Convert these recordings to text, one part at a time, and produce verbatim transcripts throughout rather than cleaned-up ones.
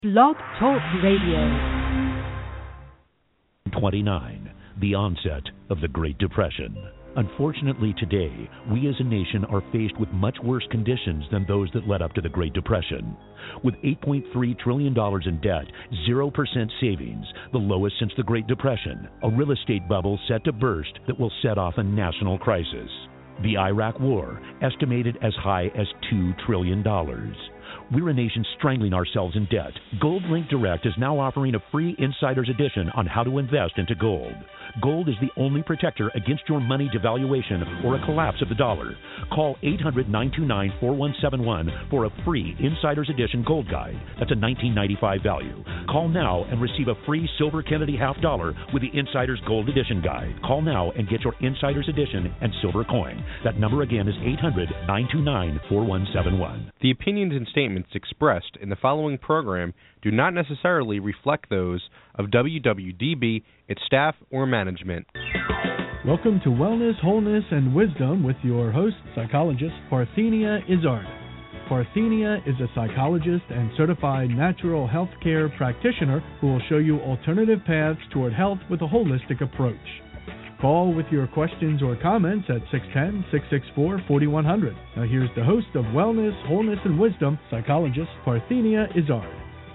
Blog Talk Radio. twenty-nine. The onset of the Great Depression. Unfortunately, today, we as a nation are faced with much worse conditions than those that led up to the Great Depression. With eight point three trillion dollars in debt, zero percent savings, the lowest since the Great Depression, a real estate bubble set to burst that will set off a national crisis. The Iraq War, estimated as high as two trillion dollars. We're a nation strangling ourselves in debt. GoldLink Direct is now offering a free Insider's Edition on how to invest into gold. Gold is the only protector against your money devaluation or a collapse of the dollar. Call eight hundred, nine two nine, four one seven one for a free Insider's Edition Gold Guide. That's a nineteen ninety-five value. Call now and receive a free Silver Kennedy half dollar with the Insider's Gold Edition Guide. Call now and get your Insider's Edition and silver coin. That number again is eight hundred, nine two nine, four one seven one. The opinions and statements expressed in the following program do not necessarily reflect those of W W D B, its staff, or management. Welcome to Wellness, Wholeness, and Wisdom with your host, psychologist Parthenia Izzard. Parthenia is a psychologist and certified natural health care practitioner who will show you alternative paths toward health with a holistic approach. Call with your questions or comments at six one zero, six six four, four one zero zero. Now here's the host of Wellness, Wholeness, and Wisdom, psychologist Parthenia Izzard.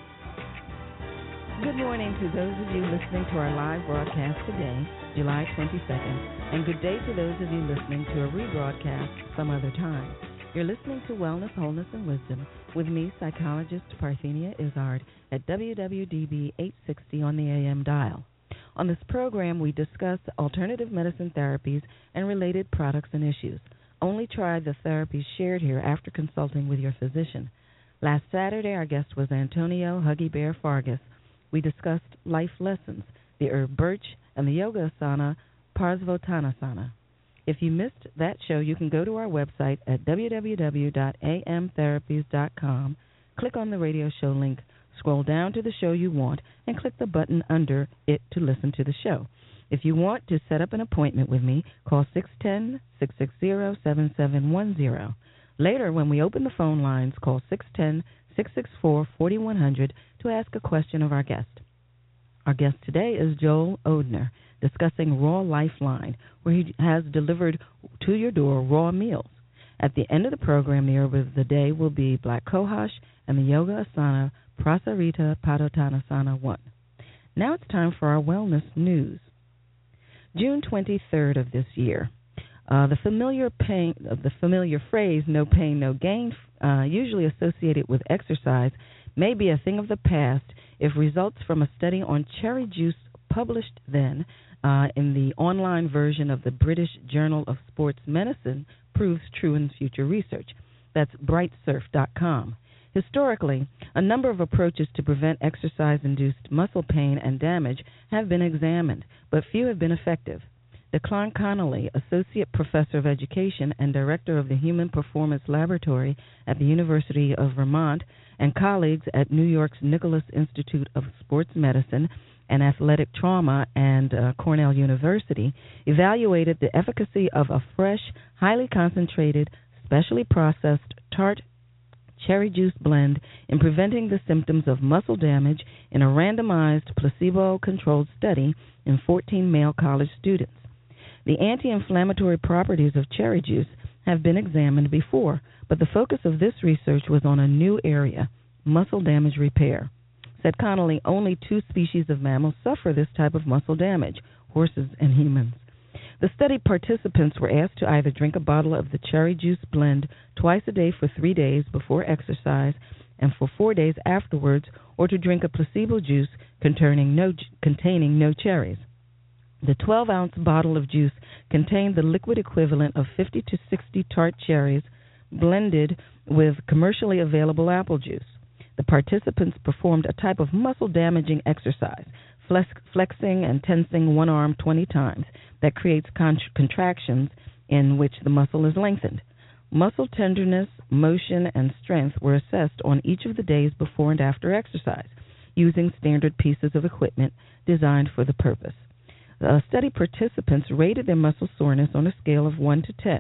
Good morning to those of you listening to our live broadcast today, July twenty-second, and good day to those of you listening to a rebroadcast some other time. You're listening to Wellness, Wholeness, and Wisdom with me, psychologist Parthenia Izzard, at W W D B eight sixty on the A M dial. On this program, we discuss alternative medicine therapies and related products and issues. Only try the therapies shared here after consulting with your physician. Last Saturday, our guest was Antonio Huggy Bear Fargas. We discussed life lessons, the herb birch, and the yoga asana, Parsvottanasana. If you missed that show, you can go to our website at w w w dot a m therapies dot com, click on the radio show link, scroll down to the show you want, and click the button under it to listen to the show. If you want to set up an appointment with me, call six one zero, six six zero, seven seven one zero. Later, when we open the phone lines, call six one zero, six six four, four one zero zero to ask a question of our guest. Our guest today is Joel Odner, discussing Raw Lifeline, where he has delivered to your door raw meals. At the end of the program, the herb of the day will be Black Cohosh and the yoga asana, Prasarita Padottanasana one. Now it's time for our wellness news. June twenty-third of this year. Uh, the familiar pain, uh, the familiar phrase "no pain, no gain," uh, usually associated with exercise, may be a thing of the past if results from a study on cherry juice published then uh, in the online version of the British Journal of Sports Medicine proves true in future research. That's bright surf dot com. Historically, a number of approaches to prevent exercise-induced muscle pain and damage have been examined, but few have been effective. Declan Connolly, Associate Professor of Education and Director of the Human Performance Laboratory at the University of Vermont, and colleagues at New York's Nicholas Institute of Sports Medicine and Athletic Trauma and uh, Cornell University, evaluated the efficacy of a fresh, highly concentrated, specially processed tart cherry juice blend in preventing the symptoms of muscle damage in a randomized placebo-controlled study in fourteen male college students. The anti-inflammatory properties of cherry juice have been examined before, but the focus of this research was on a new area, muscle damage repair. Said Connolly, only two species of mammals suffer this type of muscle damage, horses and humans. The study participants were asked to either drink a bottle of the cherry juice blend twice a day for three days before exercise and for four days afterwards, or to drink a placebo juice containing no, containing no cherries. The twelve-ounce bottle of juice contained the liquid equivalent of fifty to sixty tart cherries blended with commercially available apple juice. The participants performed a type of muscle-damaging exercise, flex, flexing and tensing one arm twenty times, that creates con- contractions in which the muscle is lengthened. Muscle tenderness, motion, and strength were assessed on each of the days before and after exercise, using standard pieces of equipment designed for the purpose. The study participants rated their muscle soreness on a scale of one to ten.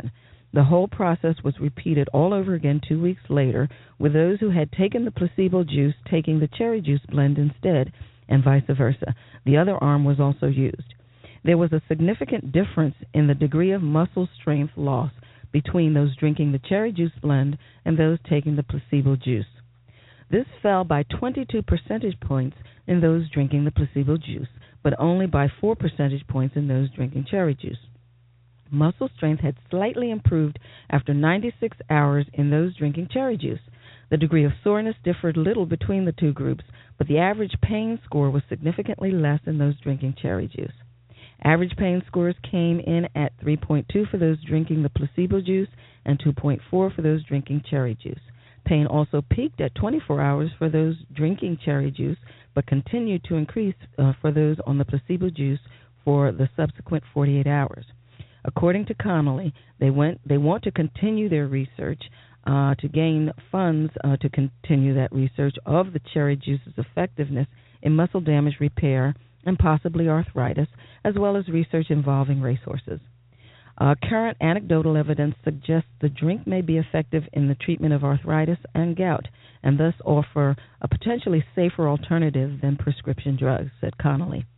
The whole process was repeated all over again two weeks later, with those who had taken the placebo juice taking the cherry juice blend instead, and vice versa. The other arm was also used. There was a significant difference in the degree of muscle strength loss between those drinking the cherry juice blend and those taking the placebo juice. This fell by twenty-two percentage points in those drinking the placebo juice, but only by four percentage points in those drinking cherry juice. Muscle strength had slightly improved after ninety-six hours in those drinking cherry juice. The degree of soreness differed little between the two groups, but the average pain score was significantly less in those drinking cherry juice. Average pain scores came in at three point two for those drinking the placebo juice and two point four for those drinking cherry juice. Pain also peaked at twenty-four hours for those drinking cherry juice, but continued to increase uh, for those on the placebo juice for the subsequent forty-eight hours. According to Connolly, they went. They want to continue their research uh, to gain funds uh, to continue that research of the cherry juice's effectiveness in muscle damage repair and possibly arthritis, as well as research involving racehorses. Uh, current anecdotal evidence suggests the drink may be effective in the treatment of arthritis and gout, and thus offer a potentially safer alternative than prescription drugs, said Connolly.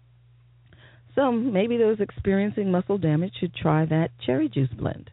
So maybe those experiencing muscle damage should try that cherry juice blend.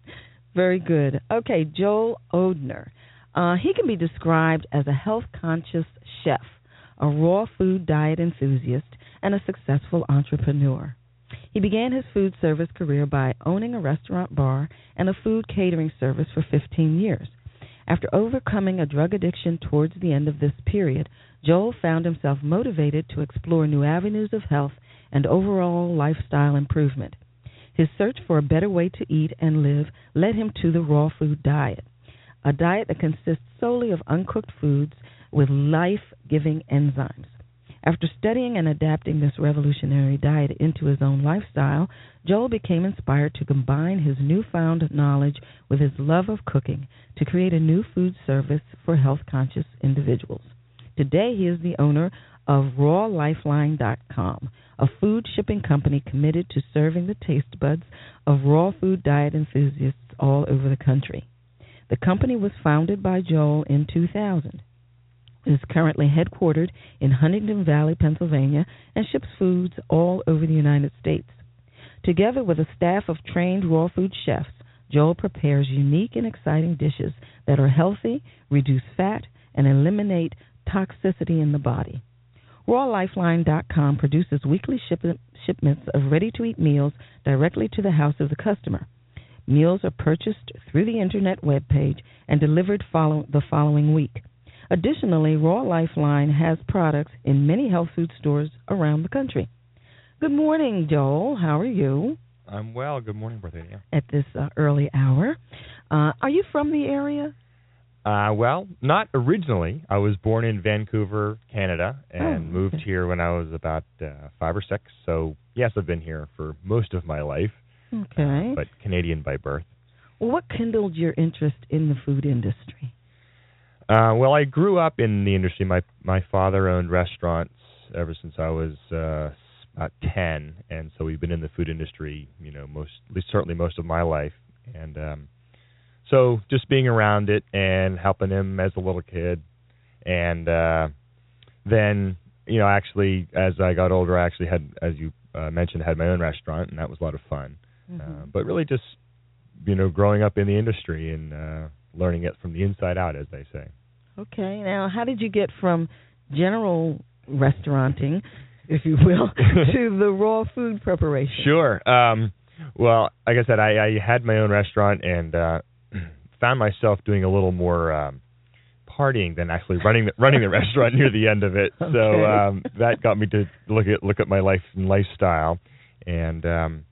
Very good. Okay, Joel Odner. Uh, he can be described as a health-conscious chef, a raw food diet enthusiast, and a successful entrepreneur. He began his food service career by owning a restaurant bar and a food catering service for fifteen years. After overcoming a drug addiction towards the end of this period, Joel found himself motivated to explore new avenues of health and overall lifestyle improvement. His search for a better way to eat and live led him to the raw food diet, a diet that consists solely of uncooked foods with life-giving enzymes. After studying and adapting this revolutionary diet into his own lifestyle, Joel became inspired to combine his newfound knowledge with his love of cooking to create a new food service for health-conscious individuals. Today, he is the owner of raw lifeline dot com, a food shipping company committed to serving the taste buds of raw food diet enthusiasts all over the country. The company was founded by Joel in two thousand. It is currently headquartered in Huntington Valley, Pennsylvania, and ships foods all over the United States. Together with a staff of trained raw food chefs, Joel prepares unique and exciting dishes that are healthy, reduce fat, and eliminate toxicity in the body. raw lifeline dot com produces weekly ship- shipments of ready-to-eat meals directly to the house of the customer. Meals are purchased through the Internet webpage and delivered follow- the following week. Additionally, Raw Lifeline has products in many health food stores around the country. Good morning, Joel. How are you? I'm well. Good morning, Parthenia. At this uh, early hour. Uh, are you from the area? Uh, well, not originally. I was born in Vancouver, Canada, and oh, moved okay. here when I was about uh, five or six. So, yes, I've been here for most of my life. Okay. Uh, but Canadian by birth. Well, what kindled your interest in the food industry? Uh, well, I grew up in the industry. My my father owned restaurants ever since I was uh, about ten, and so we've been in the food industry, you know, most, at least certainly most of my life. And um, so just being around it and helping him as a little kid, and uh, then, you know, actually as I got older, I actually had, as you uh, mentioned, had my own restaurant, and that was a lot of fun. Mm-hmm. Uh, but really just, you know, growing up in the industry and uh, learning it from the inside out, as they say. Okay. Now, how did you get from general restauranting, if you will, to the raw food preparation? Sure. Um, well, like I said, I, I had my own restaurant and uh, found myself doing a little more um, partying than actually running the, running the restaurant near the end of it. Okay. So um, that got me to look at look at my life and lifestyle, and um,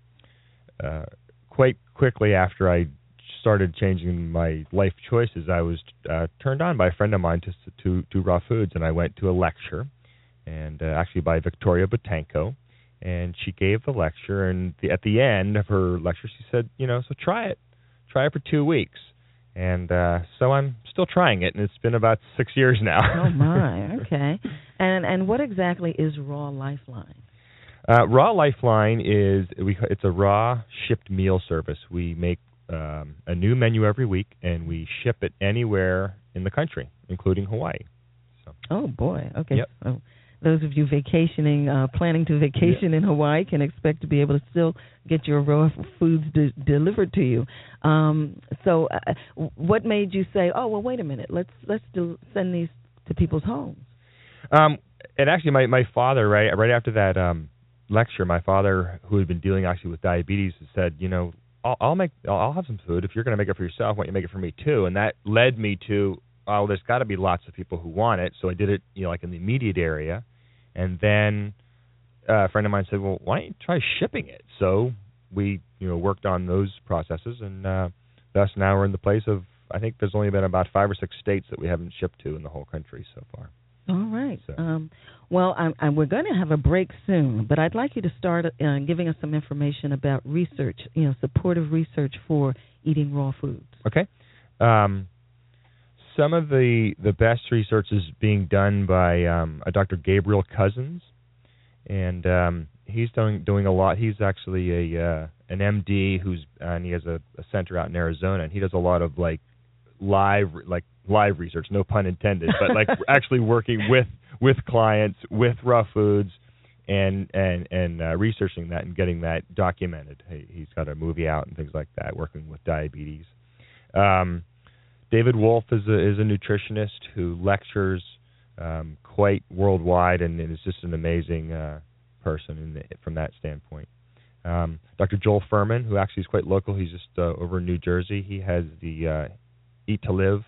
uh, quite quickly after I started changing my life choices, I was uh, turned on by a friend of mine to, to to raw foods, and I went to a lecture, and uh, actually by Victoria Botanko, and she gave the lecture, and the, at the end of her lecture, she said, you know, so try it, try it for two weeks, and uh, so I'm still trying it, and it's been about six years now. Oh my, okay. And and what exactly is Raw Lifeline? Uh, Raw Lifeline is we it's a raw shipped meal service. We make um, a new menu every week, and we ship it anywhere in the country, including Hawaii. So. Oh, boy. Okay. Yep. So those of you vacationing, uh, planning to vacation yep. in Hawaii can expect to be able to still get your raw foods de- delivered to you. Um, so uh, what made you say, oh, well, wait a minute, let's let's do, send these to people's homes? Um, and actually, my, my father, right right after that um, lecture, my father, who had been dealing actually with diabetes, said, you know, I'll, I'll make, I'll, I'll have some food. If you're going to make it for yourself, why don't you make it for me too? And that led me to, oh, there's got to be lots of people who want it. So I did it, you know, like in the immediate area, and then uh, a friend of mine said, well, why don't you try shipping it? So we, you know, worked on those processes, and uh, thus now we're in the place of, I think there's only been about five or six states that we haven't shipped to in the whole country so far. All right. So. Um, well, I, I, we're going to have a break soon, but I'd like you to start uh, giving us some information about research, you know, supportive research for eating raw foods. Okay. Um, some of the the best research is being done by um, a Doctor Gabriel Cousins, and um, he's doing doing a lot. He's actually a uh, an M D who's uh, and he has a, a center out in Arizona, and he does a lot of like live like live research, no pun intended, but like actually working with with clients with raw foods and and and uh, researching that and getting that documented. He, he's got a movie out and things like that, working with diabetes. Um, David Wolf is a is a nutritionist who lectures um, quite worldwide and, and is just an amazing uh, person in the, from that standpoint. Um, Doctor Joel Furman, who actually is quite local, he's just uh, over in New Jersey. He has the uh, Eat to Live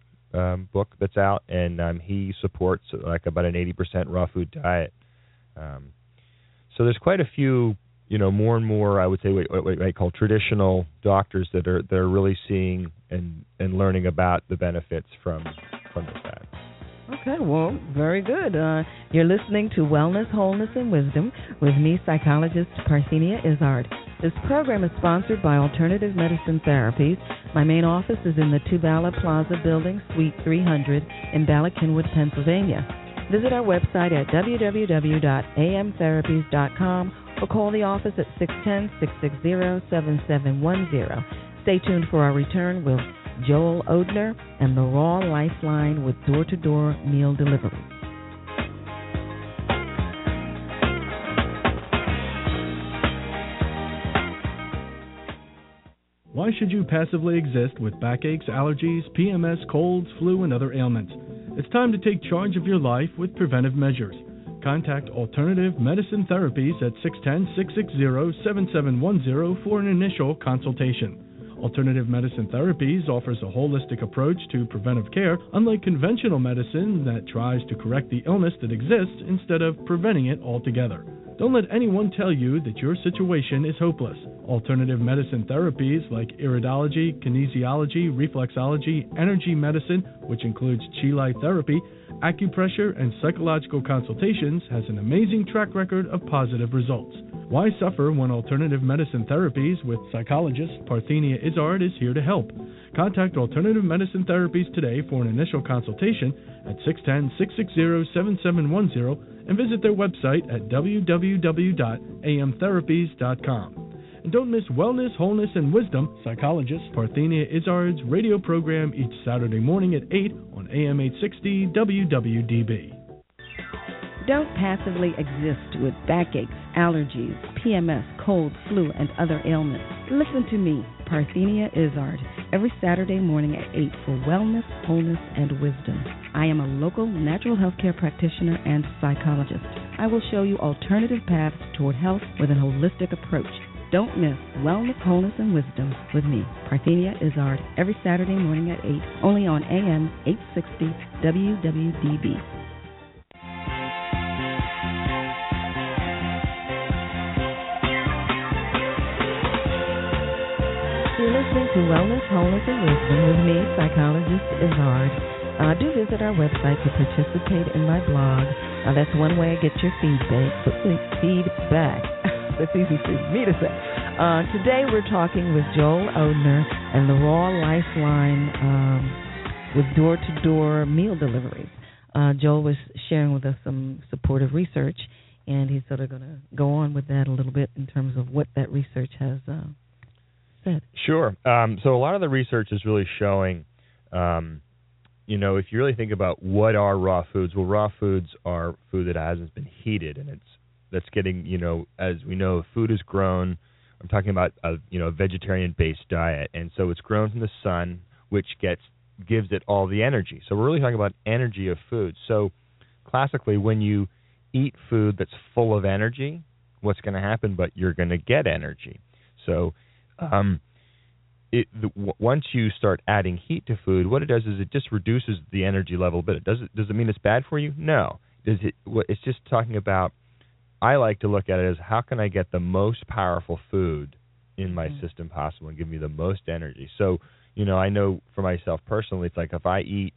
um, book that's out, and um, he supports like about an eighty percent raw food diet. Um, so there's quite a few, you know, more and more, I would say, what, what I call traditional doctors that are that are really seeing and, and learning about the benefits from from this diet. Okay, well, very good. Uh, you're listening to Wellness, Wholeness, and Wisdom with me, psychologist Parthenia Izzard. This program is sponsored by Alternative Medicine Therapies. My main office is in the Tubala Plaza Building, Suite three hundred in Bala Cynwyd, Pennsylvania. Visit our website at w w w dot a m therapies dot com or call the office at six one zero, six six zero, seven seven one zero. Stay tuned for our return with Joel Odner and the Raw Lifeline with door-to-door meal delivery. Why should you passively exist with backaches, allergies, P M S, colds, flu, and other ailments? It's time to take charge of your life with preventive measures. Contact Alternative Medicine Therapies at six one zero, six six zero, seven seven one zero for an initial consultation. Alternative Medicine Therapies offers a holistic approach to preventive care, unlike conventional medicine that tries to correct the illness that exists instead of preventing it altogether. Don't let anyone tell you that your situation is hopeless. Alternative medicine therapies like iridology, kinesiology, reflexology, energy medicine, which includes Chi Light therapy, acupressure, and psychological consultations, has an amazing track record of positive results. Why suffer when Alternative Medicine Therapies with psychologist Parthenia Izzard is here to help? Contact Alternative Medicine Therapies today for an initial consultation at six one zero, six six zero, seven seven one zero and visit their website at w w w dot a m therapies dot com. And don't miss Wellness, Wholeness, and Wisdom, psychologist Parthenia Izzard's radio program each Saturday morning at eight on A M eight sixty W W D B. Don't passively exist with backaches, allergies, P M S, cold, flu, and other ailments. Listen to me, Parthenia Izzard, every Saturday morning at eight for Wellness, Wholeness, and Wisdom. I am a local natural health care practitioner and psychologist. I will show you alternative paths toward health with an holistic approach. Don't miss Wellness, Wholeness, and Wisdom with me, Parthenia Izzard, every Saturday morning at eight, only on A M eight sixty W W D B. You're listening to Wellness, Wholeness, and Wisdom with me, psychologist Izzard. Uh, do visit our website to participate in my blog. Uh, that's one way to get your feedback. Feedback. That's easy for me to say. Uh, today we're talking with Joel Odner and the Raw Lifeline um, with door-to-door meal deliveries. Uh, Joel was sharing with us some supportive research, and he's sort of going to go on with that a little bit in terms of what that research has uh, said. Sure. Um, so a lot of the research is really showing, um, you know, if you really think about what are raw foods, well, raw foods are food that hasn't been heated, and it's that's getting, you know, as we know, food is grown. I'm talking about a, you know, a vegetarian-based diet, and so it's grown from the sun, which gets gives it all the energy. So we're really talking about energy of food. So classically, when you eat food that's full of energy, what's going to happen? But you're going to get energy. So um, it, the, w- once you start adding heat to food, what it does is it just reduces the energy level a bit. Does it, does it mean it's bad for you? No. Does it? It's just talking about, I like to look at it as how can I get the most powerful food in my mm-hmm. system possible and give me the most energy. So, you know, I know for myself personally, it's like if I eat,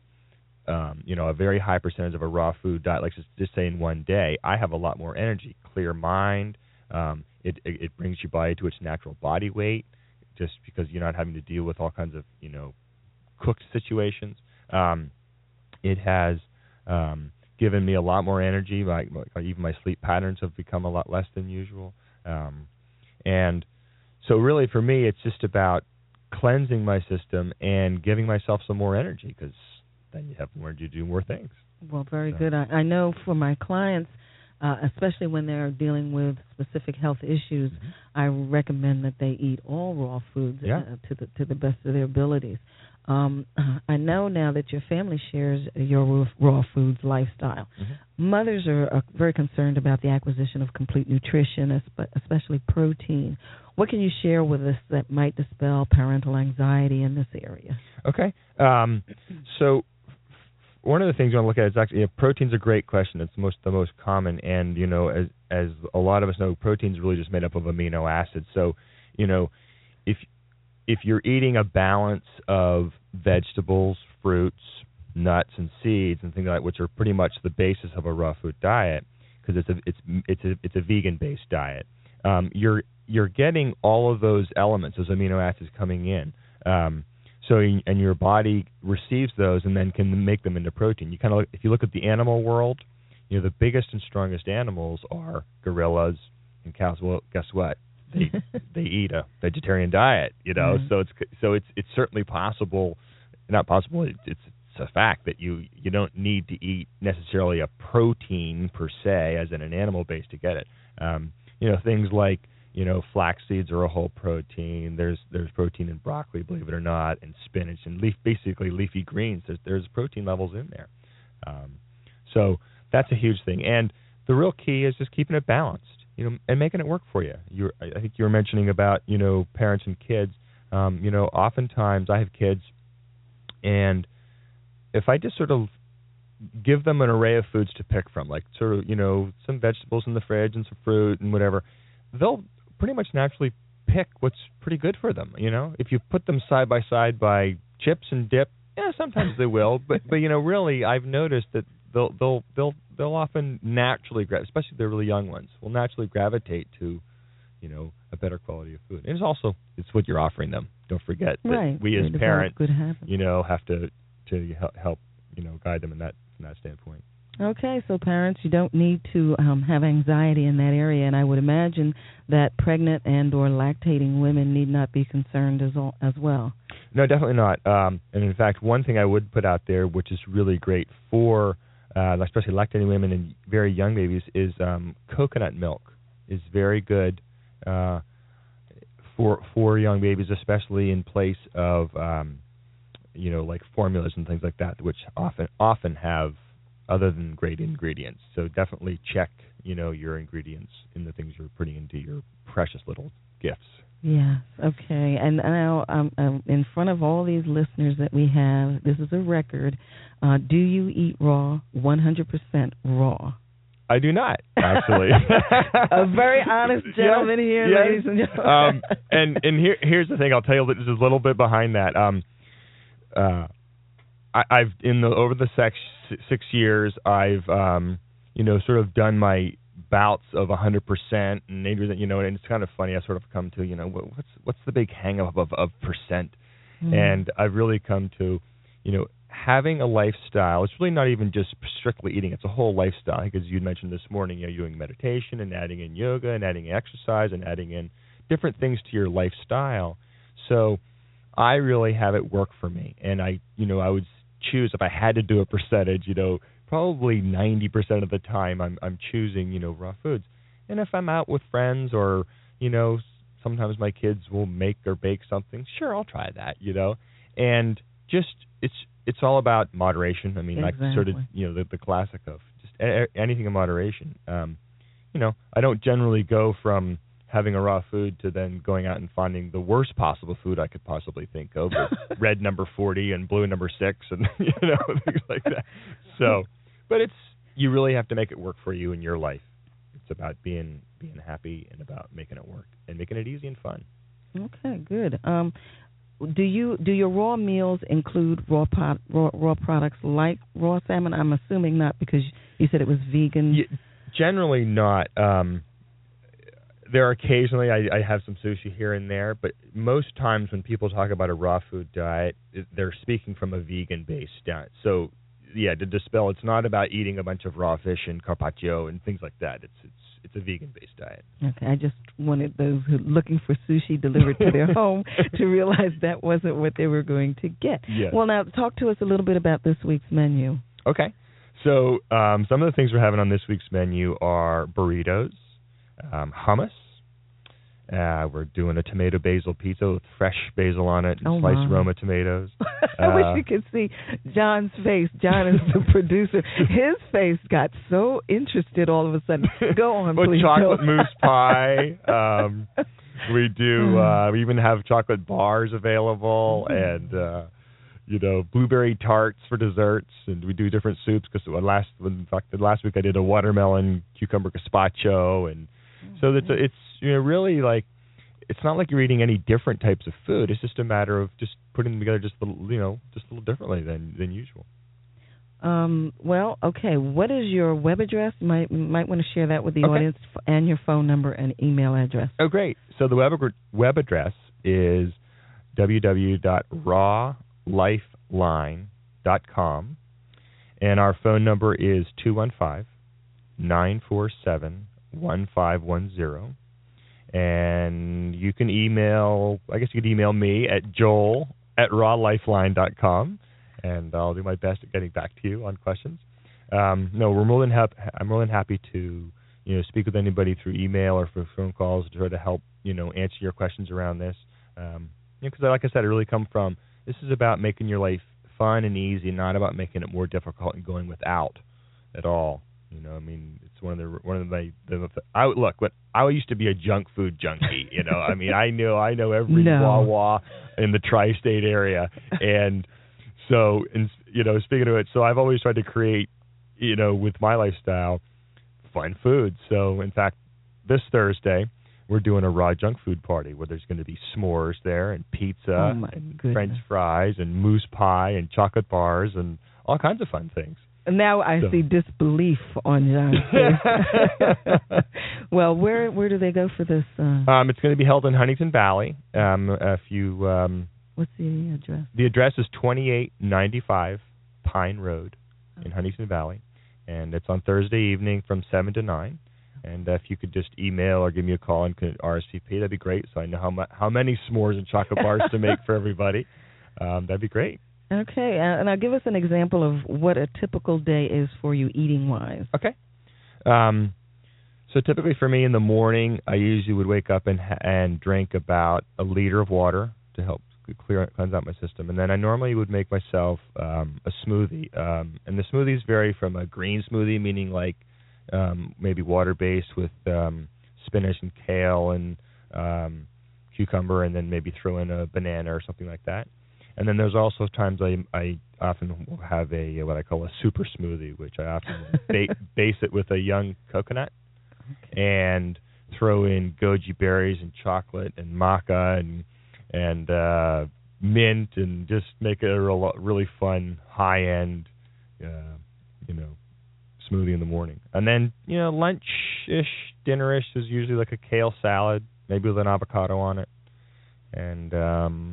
um, you know, a very high percentage of a raw food diet, like just, just say in one day, I have a lot more energy, clear mind. Um, it, it it brings your body to its natural body weight, just because you're not having to deal with all kinds of, you know, cooked situations. Um, it has um, given me a lot more energy. Like, like even my sleep patterns have become a lot less than usual. Um, and so really for me, it's just about cleansing my system and giving myself some more energy, because then you have more energy to do more things. Well, very so. good. I, I know for my clients, uh, especially when they're dealing with specific health issues, mm-hmm. I recommend that they eat all raw foods yeah. uh, to the to the best of their abilities. Um, I know now that your family shares your raw foods lifestyle. Mm-hmm. Mothers are, are very concerned about the acquisition of complete nutrition, especially protein. What can you share with us that might dispel parental anxiety in this area? Okay. Um, so one of the things you want to look at is actually, you know, protein's a great question. It's most the most common, and you know, as as a lot of us know, protein's really just made up of amino acids. So, you know, if if you're eating a balance of vegetables, fruits, nuts, and seeds, and things like that, which are pretty much the basis of a raw food diet, because it's a it's it's a it's a vegan-based diet, um, you're you're getting all of those elements, those amino acids coming in. Um, so, and your body receives those and then can make them into protein. You kind of, if you look at the animal world, you know, the biggest and strongest animals are gorillas and cows. Well, guess what? They they eat a vegetarian diet, you know. Mm-hmm. So it's so it's it's certainly possible, not possible. It's it's a fact that you you don't need to eat necessarily a protein per se, as in an animal base, to get it. Um, you know, things like, you know, flax seeds are a whole protein. There's there's protein in broccoli, believe it or not, and spinach and leaf basically leafy greens. There's there's protein levels in there. Um, so that's a huge thing. And the real key is just keeping it balanced, you know, and making it work for you. You I think you were mentioning about, you know, parents and kids. Um, you know, oftentimes I have kids, and if I just sort of give them an array of foods to pick from, like sort of, you know, some vegetables in the fridge and some fruit and whatever, they'll pretty much naturally pick what's pretty good for them. You know, if you put them side by side by chips and dip, yeah, sometimes they will, but but you know, really, I've noticed that they'll they'll they'll they'll often naturally, gra- especially the really young ones, will naturally gravitate to, you know, a better quality of food. And it's also it's what you're offering them. Don't forget that right. we as They parents, good you know, have to to help you know guide them in that from that standpoint. Okay, so parents, you don't need to um, have anxiety in that area, and I would imagine that pregnant and or lactating women need not be concerned as, all, as well. No, definitely not. Um, and in fact, one thing I would put out there, which is really great for uh, especially lactating women and very young babies, is um, coconut milk is very good uh, for for young babies, especially in place of um, you know like formulas and things like that, which often often have other than great ingredients. So definitely check, you know, your ingredients in the things you're putting into your precious little gifts. Yes, okay. And now um, um, in front of all these listeners that we have, this is a record. Uh, do you eat raw, one hundred percent raw? I do not, actually. A very honest gentleman yes, here, yes. ladies and gentlemen. Um, and and here, here's the thing. I'll tell you this is a little bit behind that. Um, uh, I, I've in the over the six six years, I've um, you know sort of done my bouts of one hundred percent, and maybe you know, and it's kind of funny. I sort of come to you know what's what's the big hang up of of percent, mm. and I've really come to you know having a lifestyle. It's really not even just strictly eating; it's a whole lifestyle. Because you mentioned this morning, you know, you're doing meditation and adding in yoga and adding in exercise and adding in different things to your lifestyle. So I really have it work for me, and I, you know, I would choose if I had to do a percentage, you know, probably ninety percent of the time I'm I'm choosing, you know, raw foods. And if I'm out with friends or, you know, sometimes my kids will make or bake something, sure, I'll try that, you know. And just it's it's all about moderation. I mean, exactly. like sort of, you know, the, the classic of just a, anything in moderation. Um, you know, I don't generally go from having a raw food to then going out and finding the worst possible food I could possibly think of, with red number forty and blue number six, and you know, things like that. So, but it's you really have to make it work for you in your life. It's about being being happy and about making it work and making it easy and fun. Okay, good. Um, do you do your raw meals include raw pot, raw, raw products like raw salmon? I'm assuming not, because you said it was vegan. Yeah, generally not. Um, there are occasionally I, I have some sushi here and there, but most times when people talk about a raw food diet, they're speaking from a vegan-based diet. So, yeah, to dispel, it's not about eating a bunch of raw fish and carpaccio and things like that. It's it's it's a vegan-based diet. Okay, I just wanted those who are looking for sushi delivered to their home to realize that wasn't what they were going to get. Yes. Well, now talk to us a little bit about this week's menu. Okay. So um, some of the things we're having on this week's menu are burritos, um, hummus. Uh, we're doing a tomato basil pizza with fresh basil on it and oh sliced my. Roma tomatoes. I uh, wish you could see John's face. John is the producer. His face got so interested all of a sudden. Go on, well, please. chocolate mousse pie. Um, we do. Uh, we even have chocolate bars available, and uh, you know, blueberry tarts for desserts, and we do different soups. Because last, in fact, last week I did a watermelon cucumber gazpacho, and so it's a, it's you know really like it's not like you're eating any different types of food. It's just a matter of just putting them together just a little, you know just a little differently than than usual. Um, well, okay. What is your web address? You might might want to share that with the Okay. audience, and your phone number and email address. Oh, great. So the web web address is w w w dot raw lifeline dot com, and our phone number is two one five, nine four seven, one five one zero. And you can email, I guess you could email me at joel at raw lifeline dot com, and I'll do my best at getting back to you on questions. Um, no, we're more than hap- I'm more than happy to, you know, speak with anybody through email or for phone calls to try to help, you know, answer your questions around this. Um, because, like I said, I really come from, this is about making your life fun and easy, not about making it more difficult and going without at all. You know, I mean, it's one of the one of the, the I look. But I used to be a junk food junkie. You know, I mean, I know I know every No. Wawa in the tri-state area, and so and you know, speaking of it, so I've always tried to create, you know, with my lifestyle, fun food. So in fact, this Thursday we're doing a raw junk food party where there's going to be s'mores there and pizza Oh, my and goodness. French fries and mousse pie and chocolate bars and all kinds of fun things. Now I So. see disbelief on John's face. Well, where where do they go for this? Uh, Um, it's going to be held in Huntington Valley. Um, if you, um, what's the address? the address is twenty-eight ninety-five Pine Road in Huntington Valley, and it's on Thursday evening from seven to nine. And if you could just email or give me a call and could R S V P, that'd be great. So I know how mu- how many s'mores and chocolate bars to make for everybody. Um, that'd be great. Okay, uh, and now give us an example of what a typical day is for you eating-wise. Okay. Um, so typically for me in the morning, I usually would wake up and ha- and drink about a liter of water to help clear cleanse out my system, and then I normally would make myself um, a smoothie. Um, and the smoothies vary from a green smoothie, meaning like um, maybe water-based with um, spinach and kale and um, cucumber, and then maybe throw in a banana or something like that. And then there's also times I I often will have a what I call a super smoothie, which I often ba- base it with a young coconut Okay. and throw in goji berries and chocolate and maca and and uh, mint and just make it a real, really fun high end uh, you know smoothie in the morning. And then you know lunch ish, dinner ish is usually like a kale salad, maybe with an avocado on it, and um,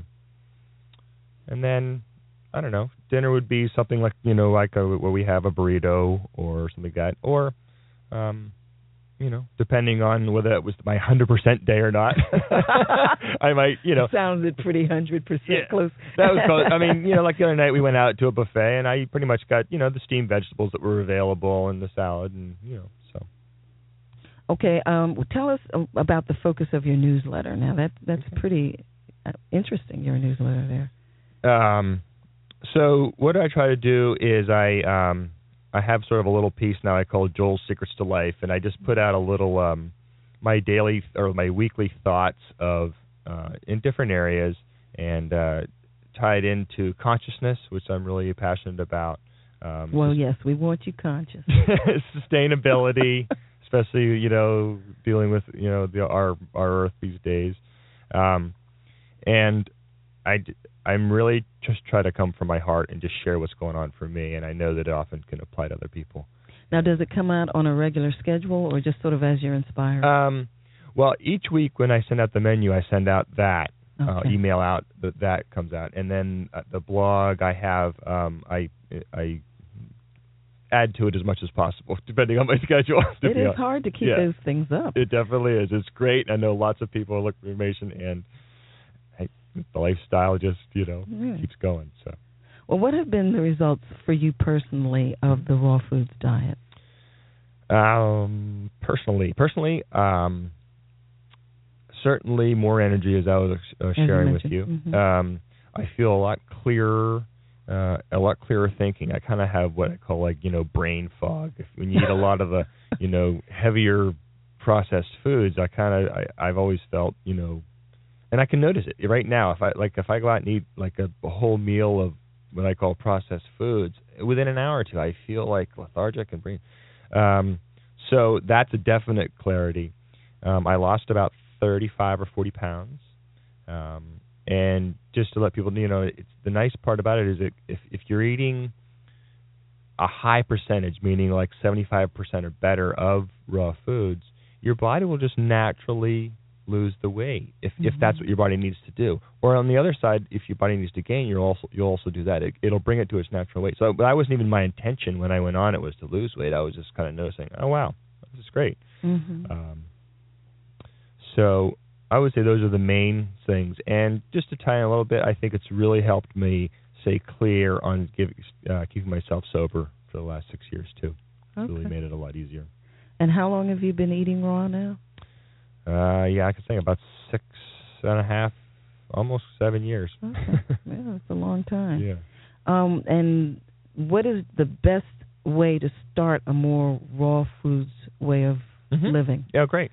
And then, I don't know, dinner would be something like, you know, like a, where we have a burrito or something like that. Or, um, you you know, depending on whether it was my one hundred percent day or not, I might, you know. Sounded pretty one hundred percent yeah, close. That was close. I mean, you know, like the other night we went out to a buffet, and I pretty much got, you know, the steamed vegetables that were available and the salad, and, you know, so. Okay, um, well, tell us about the focus of your newsletter. Now, that that's pretty uh, interesting, your newsletter there. Um, so what I try to do is I um, I have sort of a little piece now I call Joel's Secrets to Life, and I just put out a little um, my daily or my weekly thoughts of uh, in different areas, and uh, tied into consciousness, which I'm really passionate about. Um, well, yes, we want you conscious. Sustainability, especially, you know, dealing with, you know, the, our our Earth these days, um, and I. I'm really just try to come from my heart and just share what's going on for me, and I know that it often can apply to other people. Now, does it come out on a regular schedule or just sort of as you're inspired? Um, well, each week when I send out the menu, I send out that, okay. uh, email out, that that comes out. And then uh, the blog I have, um, I I add to it as much as possible, depending on my schedule. It is hard to keep yeah. those things up. It definitely is. It's great. I know lots of people look for information, and the lifestyle just, you know, mm. keeps going. So, well, what have been the results for you personally of the raw foods diet? Um, personally, personally, um, certainly more energy, as I was uh, sharing with you. Mm-hmm. Um, I feel a lot clearer, uh, a lot clearer thinking. I kind of have what I call, like, you know, brain fog. If when you eat a lot of the, you know, heavier processed foods, I kind of, I've always felt, you know. And I can notice it right now. If I like, if I go out and eat like a, a whole meal of what I call processed foods, within an hour or two, I feel like lethargic and brain. Um, so that's a definite clarity. Um, I lost about thirty-five or forty pounds, um, and just to let people know, you know, it's, the nice part about it is that if if you're eating a high percentage, meaning like seventy-five percent or better of raw foods, your body will just naturally lose the weight if mm-hmm. if that's what your body needs to do. Or on the other side, if your body needs to gain, you'll also you'll also do that. It, it'll bring it to its natural weight. So, but that wasn't even my intention when I went on. It was to lose weight. I was just kind of noticing, oh wow, this is great. Mm-hmm. Um, so I would say those are the main things. And just to tie in a little bit, I think it's really helped me stay clear on give, uh, keeping myself sober for the last six years too. It's okay. really made it a lot easier. And how long have you been eating raw now? Uh, yeah, I could say about six and a half, almost seven years. Okay. Yeah, that's a long time. Yeah. Um, and what is the best way to start a more raw foods way of mm-hmm. living? Yeah, great.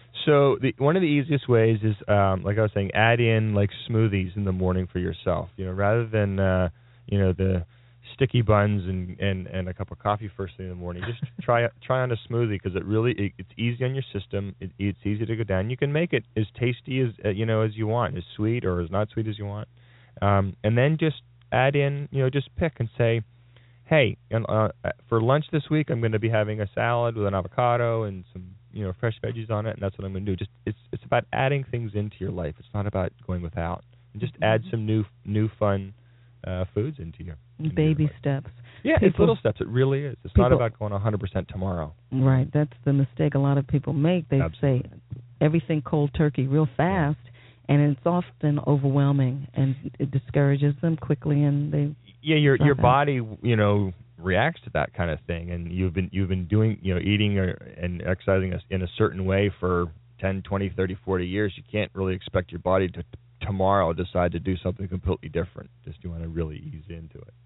So the, one of the easiest ways is, um, like I was saying, add in like smoothies in the morning for yourself. You know, rather than uh, you know the sticky buns and, and, and a cup of coffee first thing in the morning. Just try try on a smoothie because it really it, it's easy on your system. It, it's easy to go down. You can make it as tasty as uh, you know as you want, as sweet or as not sweet as you want, um, and then just add in you know just pick and say, hey, and, uh, for lunch this week I'm going to be having a salad with an avocado and some you know fresh veggies on it, and that's what I'm going to do. Just it's it's about adding things into your life. It's not about going without. And just add some new new fun uh, foods into your into baby your life. steps. Yeah, people, it's little steps. It really is. It's people, not about going one hundred percent tomorrow. Right. That's the mistake a lot of people make. They Absolutely. say everything cold turkey real fast, and it's often overwhelming, and it discourages them quickly, and they yeah your your out. body you know reacts to that kind of thing, and you've been you've been doing you know eating or, and exercising in a certain way for ten, twenty, thirty, forty years. You can't really expect your body to tomorrow decide to do something completely different. Just you want to really ease into it.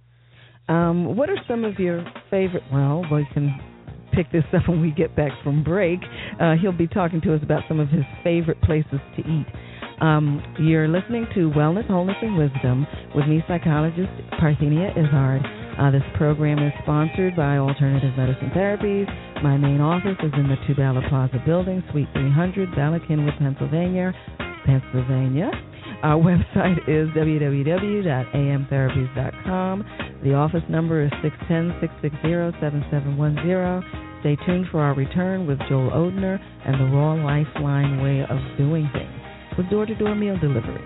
Um, what are some of your favorite? Well, we can pick this up when we get back from break. Uh, he'll be talking to us about some of his favorite places to eat. Um, you're listening to Wellness, Wholeness, and Wisdom with me, psychologist Parthenia Izzard. Uh, this program is sponsored by Alternative Medicine Therapies. My main office is in the Two Ballard Plaza building, Suite three hundred, Bala Cynwyd, Pennsylvania, Pennsylvania. Our website is w w w dot a m therapies dot com. The office number is six one zero, six six zero, seven seven one zero. Stay tuned for our return with Joel Odner and the Raw Lifeline way of doing things with door-to-door meal delivery.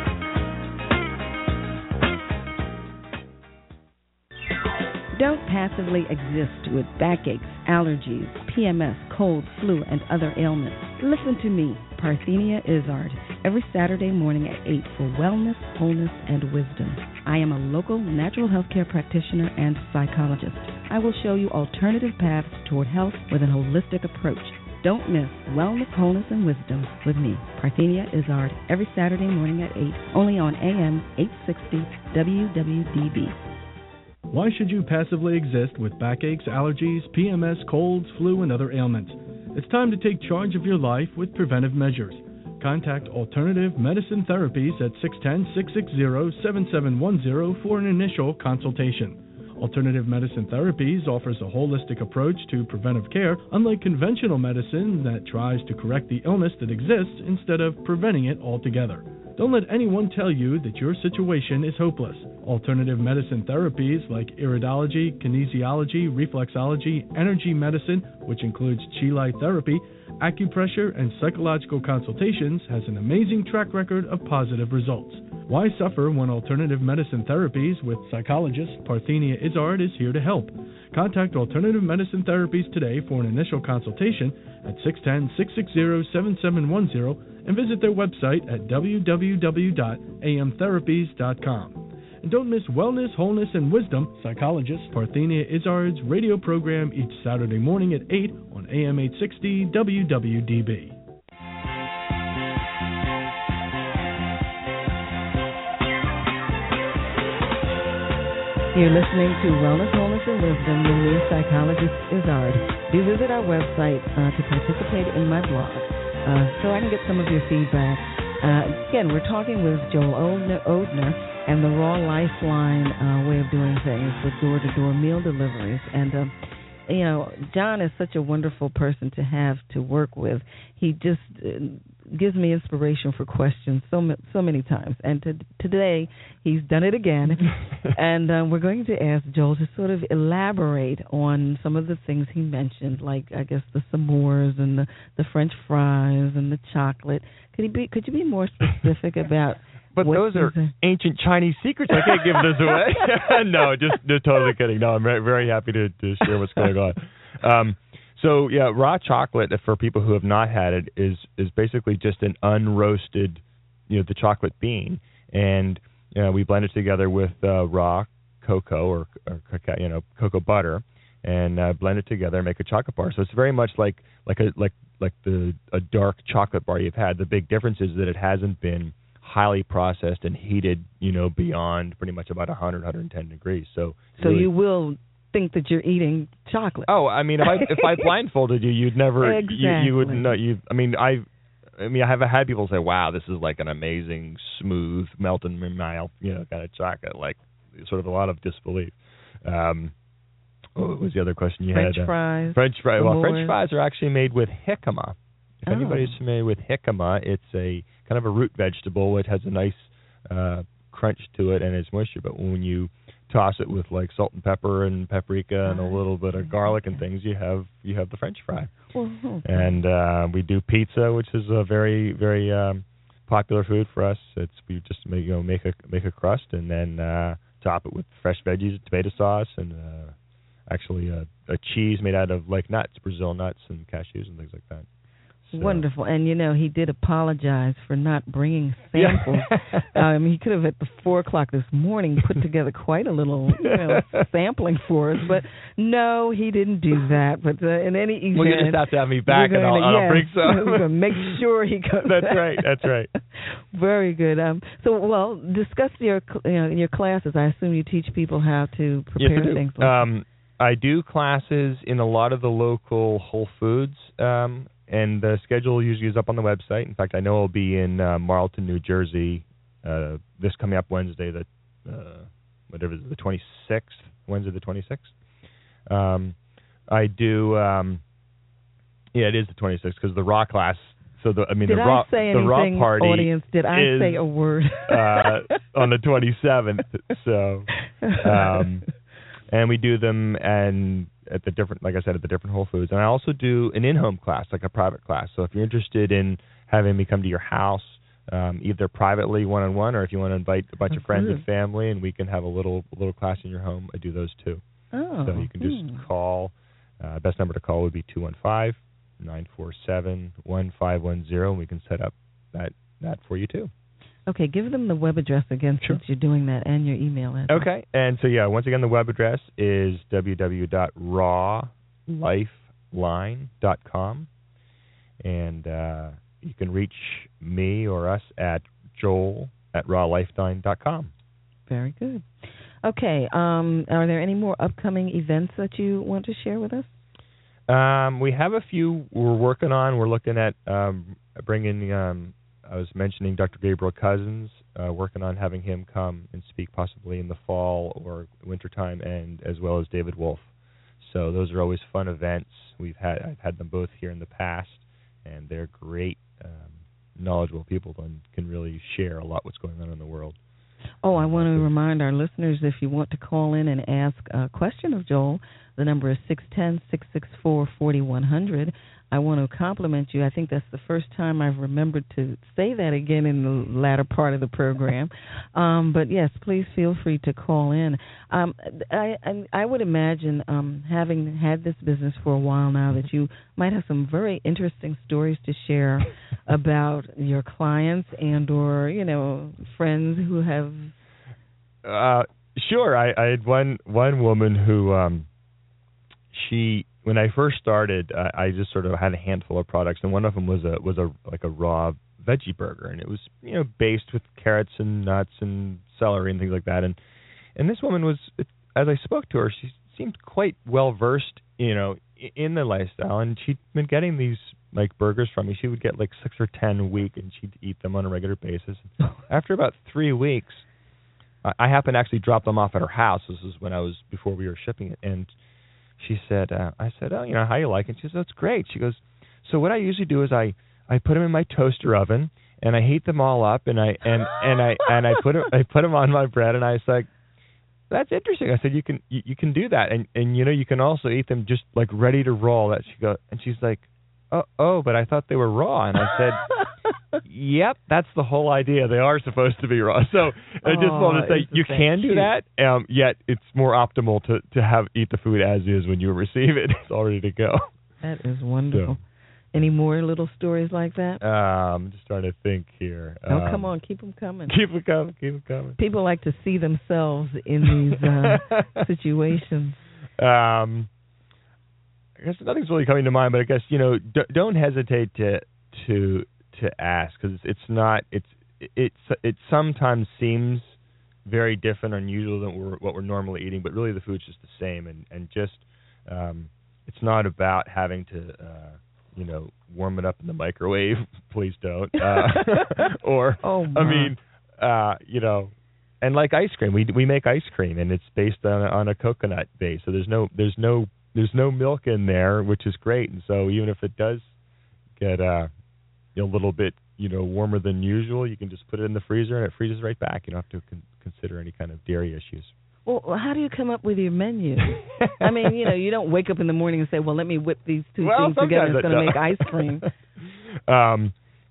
Don't pass passively exist with backaches, allergies, P M S, cold, flu, and other ailments, listen to me, Parthenia Izzard, every Saturday morning at eight for wellness, wholeness, and wisdom. I am a local natural health care practitioner and psychologist. I will show you alternative paths toward health with an holistic approach. Don't miss Wellness, Wholeness, and Wisdom with me, Parthenia Izzard, every Saturday morning at eight, only on A M eight sixty W W D B. Why should you passively exist with backaches, allergies, P M S, colds, flu, and other ailments? It's time to take charge of your life with preventive measures. Contact Alternative Medicine Therapies at six one zero, six six zero, seven seven one zero for an initial consultation. Alternative Medicine Therapies offers a holistic approach to preventive care, unlike conventional medicine that tries to correct the illness that exists instead of preventing it altogether. Don't let anyone tell you that your situation is hopeless. Alternative medicine therapies like iridology, kinesiology, reflexology, energy medicine, which includes Chi Light therapy, acupressure, and psychological consultations, has an amazing track record of positive results. Why suffer when Alternative Medicine Therapies with psychologist Parthenia Izzard is here to help? Contact Alternative Medicine Therapies today for an initial consultation at six one zero, six six zero, seven seven one zero and visit their website at w w w dot a m therapies dot com. And don't miss Wellness, Wholeness, and Wisdom, psychologist Parthenia Izzard's radio program each Saturday morning at eight on A M eight sixty W W D B. You're listening to Wellness, Wholeness, and Wisdom with me, psychologist Izzard. Do visit our website uh, to participate in my blog uh, so I can get some of your feedback. Uh, again, we're talking with Joel Odner and the Raw Lifeline uh, way of doing things with door-to-door meal deliveries. And, um, you know, John is such a wonderful person to have to work with. He just uh, gives me inspiration for questions so so many times. And to, today, he's done it again. and uh, we're going to ask Joel to sort of elaborate on some of the things he mentioned, like, I guess, the s'mores and the, the French fries and the chocolate. Could he be? Could you be more specific about But what those are are ancient Chinese secrets. I can't give this away. no, just, just totally kidding. No, I'm very, very happy to, to share what's going on. Um, so, yeah, raw chocolate, for people who have not had it, is is basically just an unroasted, you know, the chocolate bean. And you know, we blend it together with uh, raw cocoa or, or cacao, you know, cocoa butter, and uh, blend it together and make a chocolate bar. So it's very much like like a like like the a dark chocolate bar you've had. The big difference is that it hasn't been highly processed and heated, you know, beyond pretty much about one hundred, one hundred ten degrees. So, So really, you will think that you're eating chocolate. Oh, I mean, if I if I blindfolded you, you'd never, exactly. you, you would know. You, I mean, I, I mean, I have had people say, "Wow, this is like an amazing, smooth, melt in my mouth, you know, kind of chocolate." Like, sort of a lot of disbelief. Um, what was the other question you French had? French fries. French fries. Well, s'mores. French fries are actually made with jicama. If Oh. anybody's familiar with jicama, it's a kind of a root vegetable. It has a nice uh, crunch to it and it's moisture. But when you toss it with like salt and pepper and paprika and a little bit of garlic and things, you have you have the French fry. Well, okay. And uh, we do pizza, which is a very very um, popular food for us. It's we just make you know make a make a crust and then uh, top it with fresh veggies, tomato sauce, and uh, actually a, a cheese made out of like nuts, Brazil nuts and cashews and things like that. So. Wonderful. And, you know, he did apologize for not bringing samples. Yeah. um, he could have, at the four o'clock this morning, put together quite a little you know, sampling for us. But, no, he didn't do that. But uh, in any event... Well, you just have to have me back, and I'll, gonna, I'll yes, bring some. We're going to make sure he comes That's back. right. That's right. Very good. Um, so, well, discuss your you know, your classes. I assume you teach people how to prepare yes, I do. things. Like um, I do classes in a lot of the local Whole Foods, um, and the schedule usually is up on the website. In fact, I know I'll be in uh, Marlton, New Jersey, uh, this coming up Wednesday, the uh, whatever the twenty-sixth, Wednesday the twenty-sixth. Um, I do, um, yeah, it is the twenty-sixth because the raw class. So the I mean did the raw I say the anything, raw party audience? Did I is, say a word uh, on the twenty-seventh? So. Um, And we do them and at the different, like I said, at the different Whole Foods. And I also do an in-home class, like a private class. So if you're interested in having me come to your house, um, either privately, one-on-one, or if you want to invite a bunch of friends and family, and we can have a little a little class in your home, I do those too. Oh. So you can just hmm. call. Uh, best number to call would be two one five, nine four seven, one five one zero, and we can set up that, that for you, too. Okay, give them the web address again Sure. since you're doing that, and your email address. Okay, and so, yeah, once again, the web address is w w w dot raw lifeline dot com, and uh, you can reach me or us at joel at raw lifeline dot com. Very good. Okay, um, are there any more upcoming events that you want to share with us? Um, we have a few we're working on. We're looking at um, bringing, um, I was mentioning Doctor Gabriel Cousins, uh, working on having him come and speak possibly in the fall or wintertime, and as well as David Wolf. So those are always fun events. We've had I've had them both here in the past, and they're great, um, knowledgeable people and can really share a lot what's going on in the world. Oh, I want to remind our listeners, if you want to call in and ask a question of Joel, the number is six one zero, six six four, four one zero zero. I want to compliment you. I think that's the first time I've remembered to say that again in the latter part of the program. Um, but, yes, please feel free to call in. Um, I, I, I would imagine, um, having had this business for a while now, that you might have some very interesting stories to share about your clients and or, you know, friends who have... Uh, sure. I, I had one, one woman who um, she... When I first started, uh, I just sort of had a handful of products, and one of them was a was a like a raw veggie burger, and it was you know based with carrots and nuts and celery and things like that. And and this woman was, as I spoke to her, she seemed quite well versed, you know, in the lifestyle, and she'd been getting these like burgers from me. She would get like six or ten a week, and she'd eat them on a regular basis. After about three weeks, I, I happened to actually drop them off at her house. This is when I was before we were shipping it, and she said, uh, I said, oh, you know, how you like it? She says, oh, it's great. She goes, so what I usually do is I, I put them in my toaster oven and I heat them all up and I and, and I and I put them, I put them on my bread, and I was like, that's interesting. I said, you can you, you can do that, and and you know you can also eat them just like ready to roll. That she go and she's like, oh oh, but I thought they were raw, and I said, yep, that's the whole idea. They are supposed to be raw. So I just oh, wanted to say you can do cute. that. Um, yet it's more optimal to, to have eat the food as is when you receive it. It's all ready to go. That is wonderful. So, any more little stories like that? Um, I'm just trying to think here. Oh, um, come on, keep them coming. Keep them coming. Keep them coming. People like to see themselves in these uh, situations. Um, I guess nothing's really coming to mind, but I guess you know, d- don't hesitate to to to ask, because it's not it's it's it sometimes seems very different, unusual than we're, what we're normally eating, but really the food's just the same, and and just um, it's not about having to uh, you know warm it up in the microwave. Please don't. Uh, or oh I mean, uh, you know. And like ice cream, we we make ice cream, and it's based on on a coconut base. So there's no there's no there's no milk in there, which is great. And so even if it does get uh, a little bit you know warmer than usual, you can just put it in the freezer and it freezes right back. You don't have to con- consider any kind of dairy issues. Well, how do you come up with your menu? I mean, you know, you don't wake up in the morning and say, "Well, let me whip these two well, things together. It's going to no. make ice cream." um.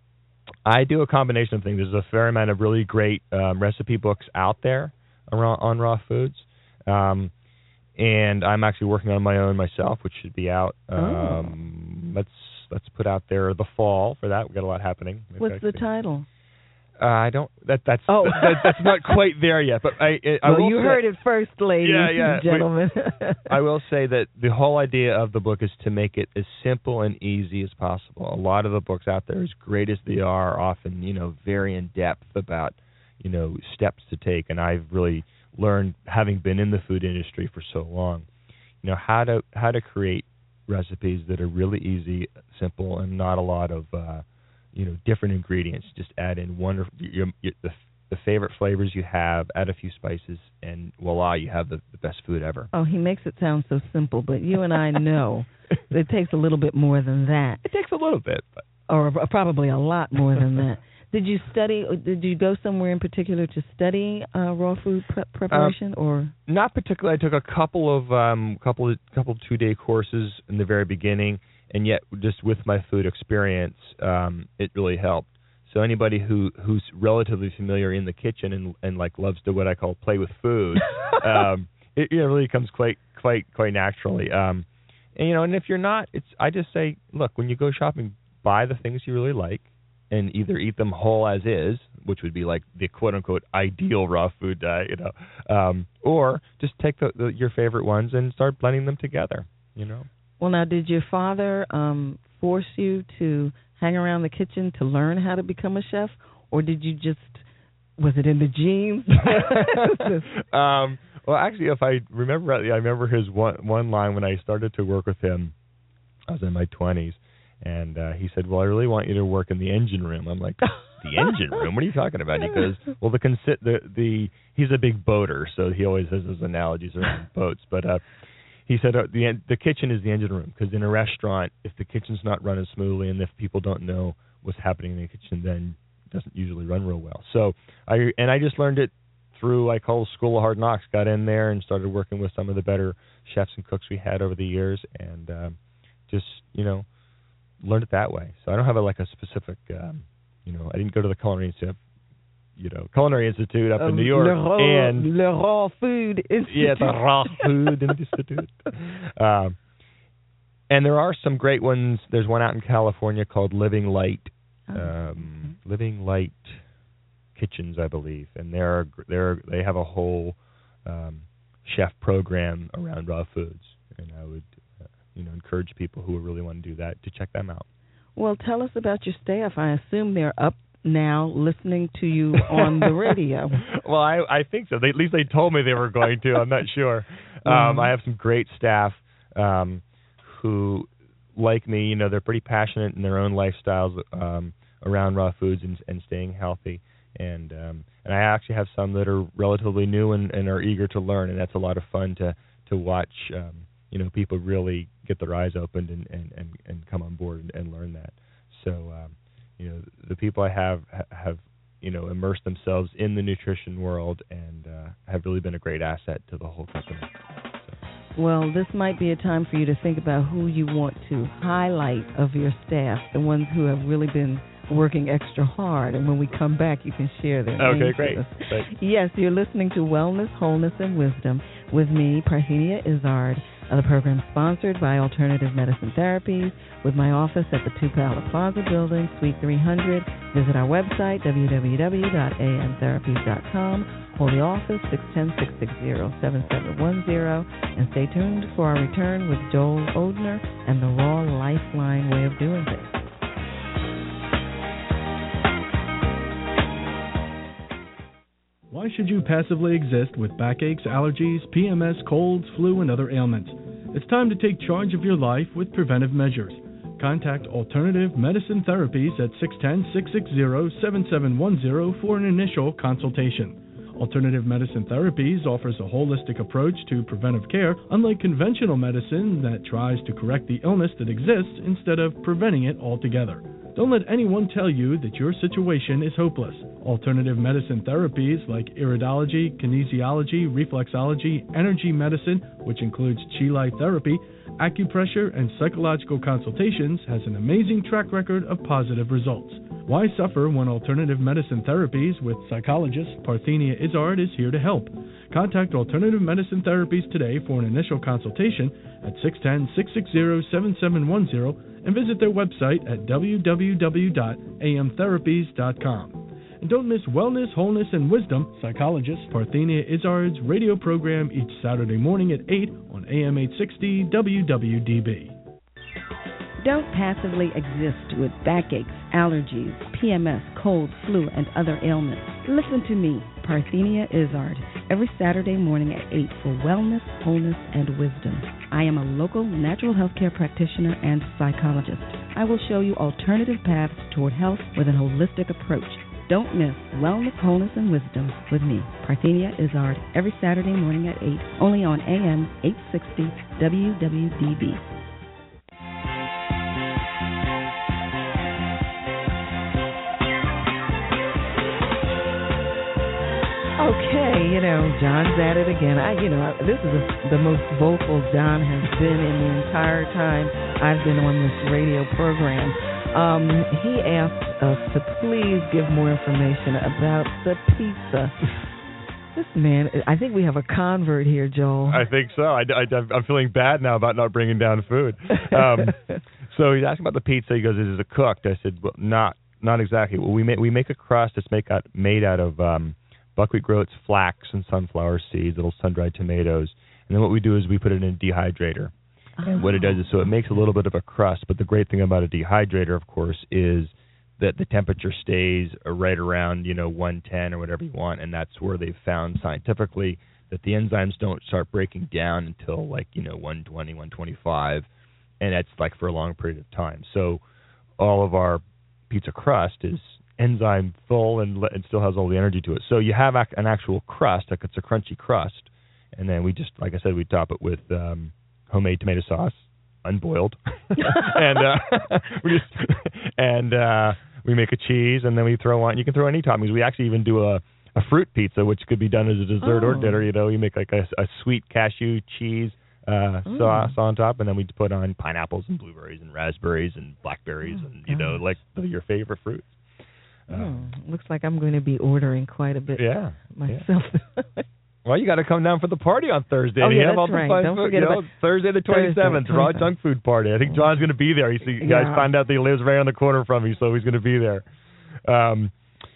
I do a combination of things. There's a fair amount of really great um, recipe books out there around, on raw foods, um, and I'm actually working on my own myself, which should be out. Um, oh. Let's let's put out there the fall for that. We've got a lot happening. Maybe What's the title? Uh, I don't. That that's oh. that, that's not quite there yet. But I, I well, will you say, heard it first, ladies yeah, yeah, and gentlemen. We, I will say that the whole idea of the book is to make it as simple and easy as possible. A lot of the books out there, as great as they are, are often you know very in depth about you know steps to take. And I've really learned, having been in the food industry for so long, you know how to how to create recipes that are really easy, simple, and not a lot of uh, you know, different ingredients. Just add in wonderful your, your, the the favorite flavors you have. Add a few spices, and voila, you have the, the best food ever. Oh, he makes it sound so simple, but you and I know it takes a little bit more than that. It takes a little bit, but. Or probably a lot more than that. Did you study? Did you go somewhere in particular to study uh, raw food pre- preparation, um, or not particularly? I took a couple of um, couple of, couple two day courses in the very beginning. And yet, just with my food experience, um, it really helped. So anybody who, who's relatively familiar in the kitchen and and like loves to what I call play with food, um, it you know, really comes quite quite quite naturally. Um, and you know, and if you're not, it's I just say, look, when you go shopping, buy the things you really like, and either eat them whole as is, which would be like the quote unquote ideal raw food diet, you know, um, or just take the, the, your favorite ones and start blending them together, you know. Well, now, did your father um, force you to hang around the kitchen to learn how to become a chef, or did you just, was it in the genes? um, well, actually, if I remember rightly, I remember his one, one line when I started to work with him. I was in my twenties, and uh, he said, well, I really want you to work in the engine room. I'm like, the engine room? What are you talking about? He goes, well, the, consi- the, the he's a big boater, so he always has his analogies around boats, but uh, he said uh, the the kitchen is the engine room, because in a restaurant, if the kitchen's not running smoothly and if people don't know what's happening in the kitchen, then it doesn't usually run real well. So I and I just learned it through like whole School of Hard Knocks. Got in there and started working with some of the better chefs and cooks we had over the years, and um, just you know learned it that way. So I don't have a, like a specific um, you know I didn't go to the culinary institute. You know, Culinary Institute up um, in New York, Le Raw, and Le Raw Food Institute. Yeah, the Raw Food Institute. Um, and there are some great ones. There's one out in California called Living Light, um, okay. Living Light Kitchens, I believe, and they're they're they have a whole um, chef program around raw foods, and I would uh, you know encourage people who really want to do that to check them out. Well, tell us about your staff. I assume they're up now listening to you on the radio. Well, I, I think so. They, at least they told me they were going to. I'm not sure. Um, mm-hmm. I have some great staff um, who, like me, you know, they're pretty passionate in their own lifestyles um, around raw foods and, and staying healthy. And um, and I actually have some that are relatively new and, and are eager to learn, and that's a lot of fun to to watch. Um, you know, people really get their eyes opened and, and, and, and come on board and, and learn that. So. Um, You know, the people I have have, you know, immersed themselves in the nutrition world and uh, have really been a great asset to the whole company. So. Well, this might be a time for you to think about who you want to highlight of your staff, the ones who have really been working extra hard. And when we come back, you can share their names. Okay, great. great. Yes, you're listening to Wellness, Wholeness, and Wisdom with me, Parthenia Izzard. The program sponsored by Alternative Medicine Therapies, with my office at the Tupelo Plaza Building, Suite three hundred. Visit our website, w w w dot a m therapies dot com. Call the office, six one zero, six six zero, seven seven one zero. And stay tuned for our return with Joel Odner and the Raw Lifeline way of doing things. Why should you passively exist with backaches, allergies, P M S, colds, flu, and other ailments? It's time to take charge of your life with preventive measures. Contact Alternative Medicine Therapies at six one zero, six six zero, seven seven one zero for an initial consultation. Alternative Medicine Therapies offers a holistic approach to preventive care, unlike conventional medicine that tries to correct the illness that exists instead of preventing it altogether. Don't let anyone tell you that your situation is hopeless. Alternative medicine therapies like iridology, kinesiology, reflexology, energy medicine, which includes Chi Light therapy, acupressure, and psychological consultations, has an amazing track record of positive results. Why suffer when Alternative Medicine Therapies with psychologist Parthenia Izzard is here to help? Contact Alternative Medicine Therapies today for an initial consultation at six one zero, six six zero, seven seven one zero and visit their website at w w w dot a m therapies dot com. And don't miss Wellness, Wholeness, and Wisdom, psychologist Parthenia Izzard's radio program each Saturday morning at eight on A M eight sixty W W D B. Don't passively exist with backaches, allergies, P M S, cold, flu, and other ailments. Listen to me, Parthenia Izzard, every Saturday morning at eight for Wellness, Wholeness, and Wisdom. I am a local natural health care practitioner and psychologist. I will show you alternative paths toward health with an holistic approach. Don't miss Wellness, Wholeness, and Wisdom with me, Parthenia Izzard, every Saturday morning at eight, only on A M eight sixty W W D B. Okay, you know, John's at it again. I, you know, this is a, the most vocal John has been in the entire time I've been on this radio program. Um, he asked us to please give more information about the pizza. This man, I think we have a convert here, Joel. I think so. I, I, I'm feeling bad now about not bringing down food. Um, so he's asking about the pizza. He goes, "Is it cooked?" I said, "Well, not not exactly. Well, we make we make a crust that's make out, made out of um, buckwheat groats, flax, and sunflower seeds, little sun-dried tomatoes. And then what we do is we put it in a dehydrator. Oh. And what it does is so it makes a little bit of a crust. But the great thing about a dehydrator, of course, is that the temperature stays right around, you know, one ten or whatever you want, and that's where they've found scientifically that the enzymes don't start breaking down until, like, you know, one twenty, one twenty-five, and that's, like, for a long period of time. So all of our pizza crust is enzyme full and, and still has all the energy to it. So you have ac- an actual crust, like it's a crunchy crust, and then we just, like I said, we top it with um, homemade tomato sauce, unboiled, and uh, we just and uh, we make a cheese, and then we throw on. You can throw any toppings. We actually even do a, a fruit pizza, which could be done as a dessert oh. or dinner. You know, you make like a, a sweet cashew cheese uh, mm. sauce on top, and then we put on pineapples and blueberries and raspberries and blackberries, oh, and you know, like your favorite fruits. Um, mm. Looks like I'm going to be ordering quite a bit. Yeah, myself. Yeah. Well, you got to come down for the party on Thursday. Oh, yeah, that's all right. Don't food, forget you about know, Thursday the twenty-seventh, Raw Junk Food Party. I think John's going to be there. You, see, you guys yeah. find out that he lives right on the corner from me, so he's going to be there. Um,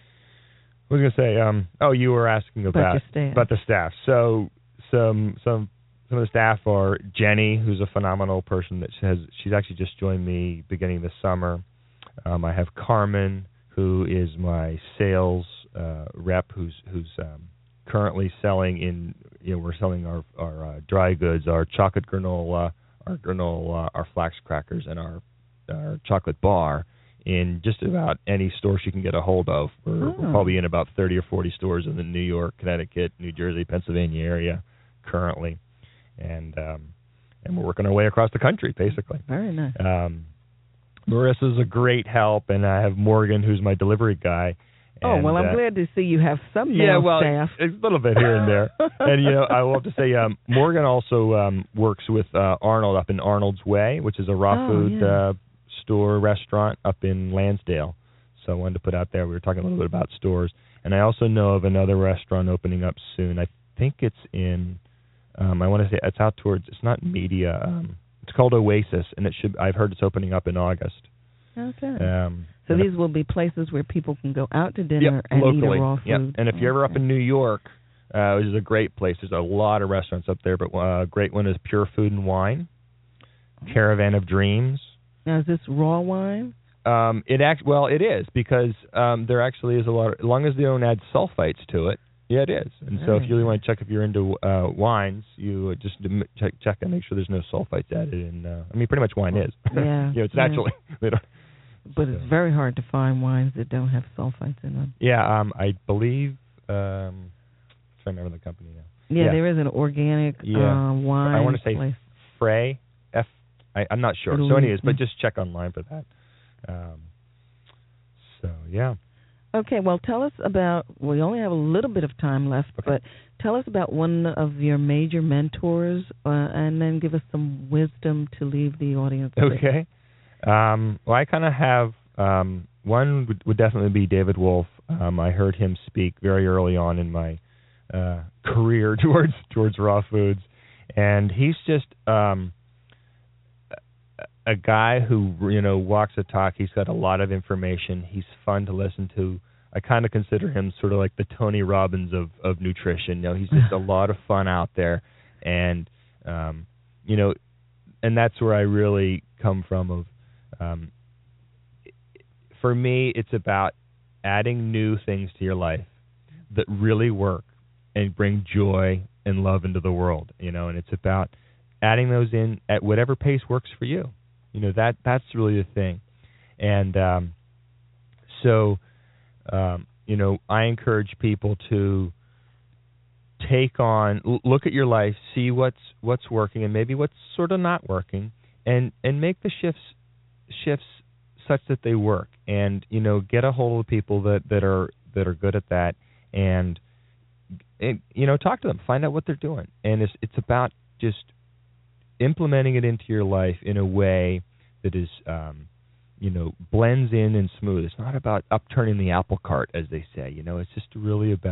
what was I going to say? Um, oh, you were asking about about, about the staff. So some some some of the staff are Jenny, who's a phenomenal person that has. She's actually just joined me beginning this summer. Um, I have Carmen, who is my sales uh, rep, who's who's um, currently selling in, you know, we're selling our our uh, dry goods, our chocolate granola, our granola, our flax crackers, and our our chocolate bar in just about any store she can get a hold of. We're, oh. we're probably in about thirty or forty stores in the New York, Connecticut, New Jersey, Pennsylvania area currently, and um, and we're working our way across the country basically. Very nice. Um, Marissa's a great help, and I have Morgan, who's my delivery guy. Oh, and, well, I'm uh, glad to see you have some male yeah, well, staff. A little bit here and there. And, you know, I will have to say, um, Morgan also um, works with uh, Arnold up in Arnold's Way, which is a raw oh, food yeah. uh, store restaurant up in Lansdale. So I wanted to put out there, we were talking a little bit about stores. And I also know of another restaurant opening up soon. I think it's in, um, I want to say, it's out towards, it's not Media. Um, it's called Oasis, and it should. I've heard it's opening up in August. Okay. Um, so these will be places where people can go out to dinner yep, and locally. eat a raw food. Yep. And if okay. you're ever up in New York, uh, which is a great place, there's a lot of restaurants up there, but uh, a great one is Pure Food and Wine, Caravan of Dreams. Now, is this raw wine? Um, it act well, it is, because um, there actually is a lot of, as long as they don't add sulfites to it. Yeah, it is. And so if you really want to check if you're into uh, wines, you just check, check and make sure there's no sulfites added in. Uh, I mean, pretty much wine is. Yeah. you know, it's yeah. naturally. They don't, but so. It's very hard to find wines that don't have sulfites in them. Yeah, um, I believe, um, I'm trying to remember the company now. Yeah, yeah. there is an organic yeah. uh, wine I want to say place. Frey, F, I, I'm not sure. It'll so anyways, be, but just check online for that. Um, so, yeah. Okay, well, tell us about, we only have a little bit of time left, okay. but tell us about one of your major mentors, uh, and then give us some wisdom to leave the audience with. Okay. Um, well, I kind of have, um, one would, would definitely be David Wolf. Um, I heard him speak very early on in my uh, career towards towards raw foods, and he's just um, a guy who, you know, walks the talk. He's got a lot of information. He's fun to listen to. I kind of consider him sort of like the Tony Robbins of, of nutrition. You know, he's just a lot of fun out there, and um, you know, and that's where I really come from. Of um, for me, it's about adding new things to your life that really work and bring joy and love into the world. You know, and it's about adding those in at whatever pace works for you. You know, that that's really the thing. And um, so, um, you know, I encourage people to take on, l- look at your life, see what's what's working and maybe what's sort of not working, and, and make the shifts shifts such that they work. And, you know, get a hold of people that, that are that are good at that, and, and you know, talk to them, find out what they're doing. And it's it's about just implementing it into your life in a way that is, um, you know, blends in and smooth. It's not about upturning the apple cart, as they say. You know, it's just really about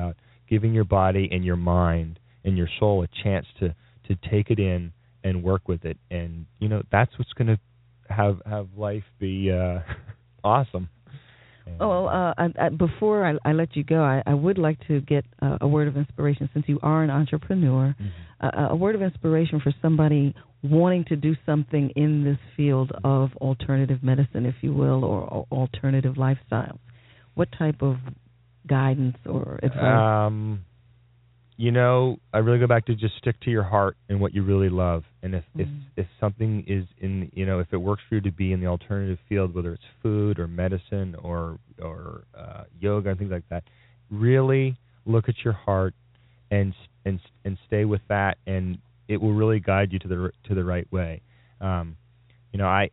giving your body and your mind and your soul a chance to, to take it in and work with it. And, you know, that's what's going to have have life be uh, awesome. Oh, well, uh, I, I, before I, I let you go, I, I would like to get uh, a word of inspiration, since you are an entrepreneur, mm-hmm. uh, a word of inspiration for somebody wanting to do something in this field of alternative medicine, if you will, or, or alternative lifestyles. What type of guidance or advice? Um, you know, I really go back to just stick to your heart and what you really love. And if, mm-hmm. if if something is in, you know, if it works for you to be in the alternative field, whether it's food or medicine or or uh, yoga and things like that, really look at your heart and and and stay with that, and it will really guide you to the to the right way. Um, you know, I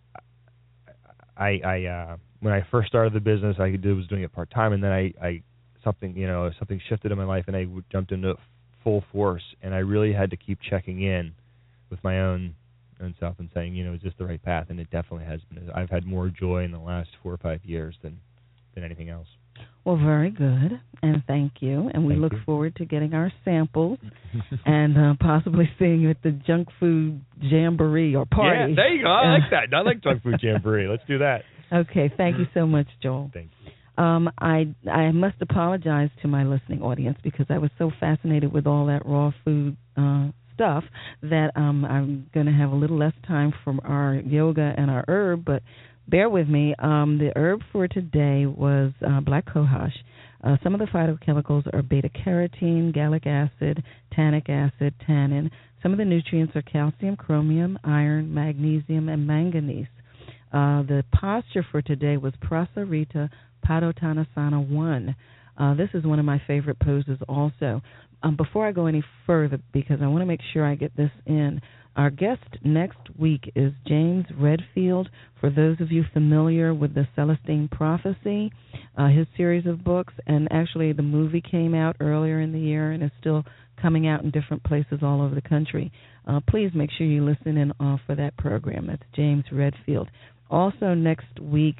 I I uh, when I first started the business, I was doing it part time, and then I, I something you know something shifted in my life, and I jumped into it full force, and I really had to keep checking in with my own own self and saying, you know, is this the right path? And it definitely has been. I've had more joy in the last four or five years than than anything else. Well, very good, and thank you. And we thank look you. forward to getting our samples and uh, possibly seeing you at the Junk Food Jamboree or party. Yeah, there you go. I like that. I like Junk Food Jamboree. Let's do that. Okay, thank you so much, Joel. Thank you. Um, I I must apologize to my listening audience because I was so fascinated with all that raw food uh, stuff that um, I'm going to have a little less time for our yoga and our herb, but bear with me. Um, the herb for today was uh, black cohosh. Uh, some of the phytochemicals are beta-carotene, gallic acid, tannic acid, tannin. Some of the nutrients are calcium, chromium, iron, magnesium, and manganese. Uh, the posture for today was Prasarita Padottanasana one. Uh, this is one of my favorite poses also. Um, before I go any further, because I want to make sure I get this in, our guest next week is James Redfield. For those of you familiar with the Celestine Prophecy, uh, his series of books, and actually the movie came out earlier in the year and is still coming out in different places all over the country. Uh, please make sure you listen in uh, for that program. That's James Redfield. Also next week,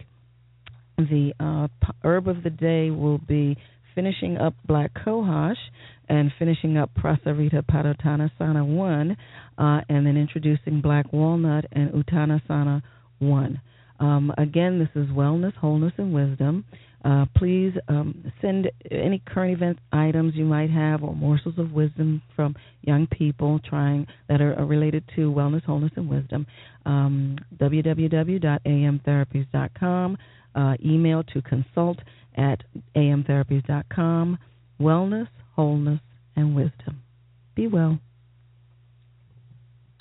the uh, herb of the day will be finishing up black cohosh and finishing up Prasarita Padottanasana one, uh, and then introducing black walnut and Uttanasana one. Um, again, this is Wellness, Wholeness, and Wisdom. Uh, please um, send any current event items you might have or morsels of wisdom from young people trying that are, are related to wellness, wholeness, and wisdom. Um, w w w dot a m therapies dot com. Uh, email to consult at a m therapies dot com. Wellness, wholeness, and wisdom. Be well.